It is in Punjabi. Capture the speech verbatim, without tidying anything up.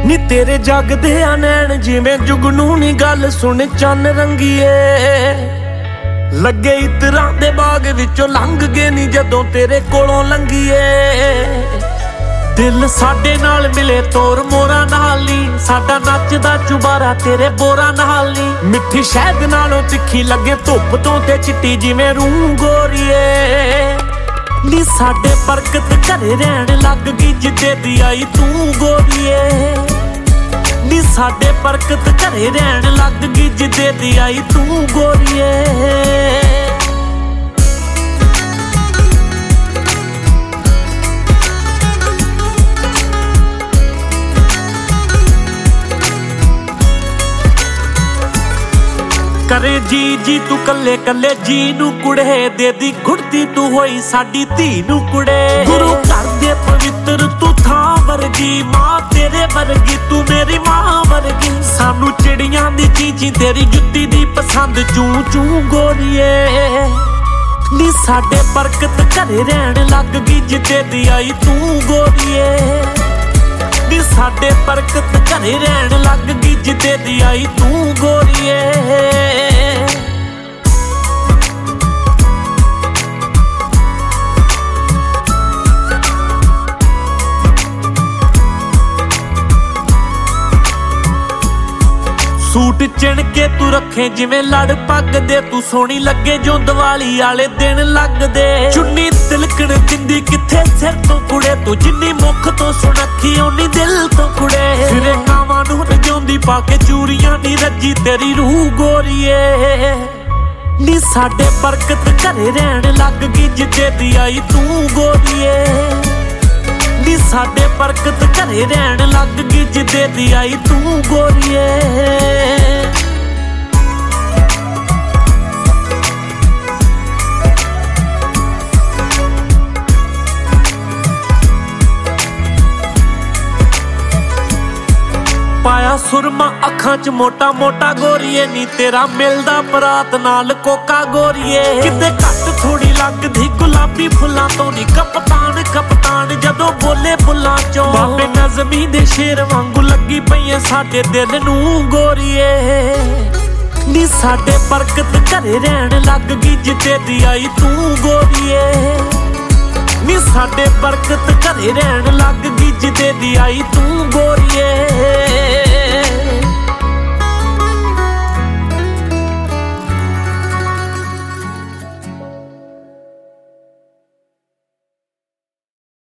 ਨੀ ਤੇਰੇ ਜਗਦੇ ਆ ਨੈਣ ਜਿਵੇਂ ਜੁਗਨੂ ਨੀ ਗੱਲ ਸੁਣ ਚੰਨ ਰੰਗੀਏ। ਲੱਗੇ ਇਤਰਾਂ ਦੇ ਬਾਗ ਵਿੱਚੋਂ ਲੰਘ ਗਏ ਨੀ ਜਦੋਂ ਤੇਰੇ ਕੋਲੋਂ ਲੰਘੀਏ। ਦਿਲ ਸਾਡੇ ਨਾਲ ਮਿਲੇ ਤੋਰ ਮੋਰਾਂ ਨਾਲ ਨੀ, ਸਾਡਾ ਨੱਚਦਾ ਚੁਬਾਰਾ ਤੇਰੇ ਬੋਰਾਂ ਨਾਲ ਨੀ। ਮਿੱਠੀ ਸ਼ਹਿਦ ਨਾਲੋਂ ਤਿੱਖੀ ਲੱਗੇ ਧੁੱਪ ਤੋਂ ਤੇ ਚਿੱਟੀ ਜਿਵੇਂ ਰੂਹ ਗੋਰੀਏ। ਨੀ ਸਾਡੇ ਬਰਕਤ ਘਰੇ ਰਹਿਣ ਲੱਗ ਗਈ ਜਿੱਦੇ ਦੀ ਆਈ ਤੂੰ ਗੋਰੀਏ। ਨੀ ਸਾਡੇ ਬਰਕਤ ਘਰੇ ਰਹਿਣ ਲੱਗ ਗਈ ਜਿੱਦੇ ਦੀ ਆਈ ਤੂੰ ਗੋਰੀਏ। ਕਰੇ ਜੀ ਜੀ ਤੂੰ ਕੱਲੇ ਕੱਲੇ ਜੀ ਨੂੰ ਕੁੜੇ, ਦੇ ਦੀ ਘੁੜਤੀ ਤੂੰ ਹੋਈ ਸਾਡੀ ਧੀ ਨੂੰ ਕੁੜੇ। ਗੁਰੂ ਘਰ ਦੇ ਪਵਿੱਤਰ ਤੂੰ ਥਾਂ ਵਰਗੀ, ਮਾਂ ਤੇਰੇ ਵਰਗੀ ਤੂੰ ਮੇਰੀ ਮਾਂ ਵਰਗੀ। ਸਾਨੂੰ ਚਿੜੀਆਂ ਦੀ ਚੀਚੀ ਤੇਰੀ ਜੁੱਤੀ ਦੀ ਪਸੰਦ ਚੂੰ ਚੂੰ ਗੋਰੀਏ। ਨੀ ਸਾਡੇ ਬਰਕਤ ਘਰੇ ਰਹਿਣ ਲੱਗ ਗਈ ਜਿੱਦੇ ਦੀ ਆਈ ਤੂੰ ਗੋਰੀਏ। ਨੀ ਸਾਡੇ ਬਰਕਤ ਘਰੇ ਰਹਿਣ ਲੱਗ ਗਈ ਜਿੱਦੇ ਦੀ ਆਈ ਤੂੰ ਗੋਰੀਏ। ਸੂਟ ਚਿਣ ਕੇ ਤੂੰ ਰੱਖੇ ਜਿਵੇਂ ਲੜ ਪੱਗ ਦੇ, ਤੂੰ ਸੋਹਣੀ ਲੱਗੇ ਜੋ ਦੀਵਾਲੀ ਵਾਲੇ ਦਿਨ ਲੱਗਦੇ। ਚੁੰਨੀ ਤਿਲਕਣ ਦਿੰਦੀ ਕਿੱਥੇ ਸਿਰ ਤੋਂ ਕੁੜੇ, ਤੂੰ ਜਿੰਨੀ ਮੁੱਖ ਤੋਂ ਸੁਣੱਖੀ ਓਨੀ ਦਿਲ ਤੋਂ ਕੁੜੇ। ਸਿਰੇ ਕਾਵਾਂ ਨੂੰ ਰਜਾਉਂਦੀ ਪਾ ਕੇ ਚੂੜੀਆਂ ਨੀ ਰੱਜੀ ਤੇਰੀ ਰੂਹ ਗੋਰੀਏ। ਨੀ ਸਾਡੇ ਬਰਕਤ ਘਰੇ ਰਹਿਣ ਲੱਗ ਗਈ ਜਿੱਦੇ ਦੀ ਆਈ ਤੂੰ ਗੋਰੀਏ। ਨੀ ਸਾਡੇ ਬਰਕਤ ਘਰੇ ਰਹਿਣ ਲੱਗ ਗਈ ਜਿੱਦੇ ਦੀ ਆਈ ਤੂੰ ਗੋਰੀਏ। ਪਾਇਆ ਸੁਰਮਾ ਅੱਖਾਂ ਚ ਮੋਟਾ ਮੋਟਾ ਗੋਰੀਏ, ਨੀ ਤੇਰਾ ਮਿਲਦਾ ਬਰਾਤ ਨਾਲ ਕੋਕਾ ਗੋਰੀਏ। ਕਿਤੇ ਘੱਟ ਥੋੜੀ ਲੱਗਦੀ ਗੁਲਾਬੀ ਫੁੱਲਾਂ ਤੋਂ ਨੀ, ਕਪਤਾਨ ਕਪਤਾਨ ਜਦੋਂ ਬੋਲੇ ਬੁੱਲਾਂ ਚੋਂ। ਬਾਬੇ ਨਜ਼ਮੀ ਦੇ ਸ਼ੇਰ ਵਾਂਗੂ ਲੱਗੀ ਪਈਏ ਸਾਡੇ ਦਿਲ ਨੂੰ ਗੋਰੀਏ। ਨੀ ਸਾਡੇ ਬਰਕਤ ਘਰੇ ਰਹਿਣ ਲੱਗ ਗਈ ਜਿੱਦੇ ਦੀ ਆਈ ਤੂੰ ਗੋਰੀਏ। ਨੀ ਸਾਡੇ ਬਰਕਤ ਘਰੇ ਰਹਿਣ ਲੱਗ ਗਈ ਜਿੱਦੇ ਦੀ ਆਈ ਤੂੰ ਗੋਰੀਏ।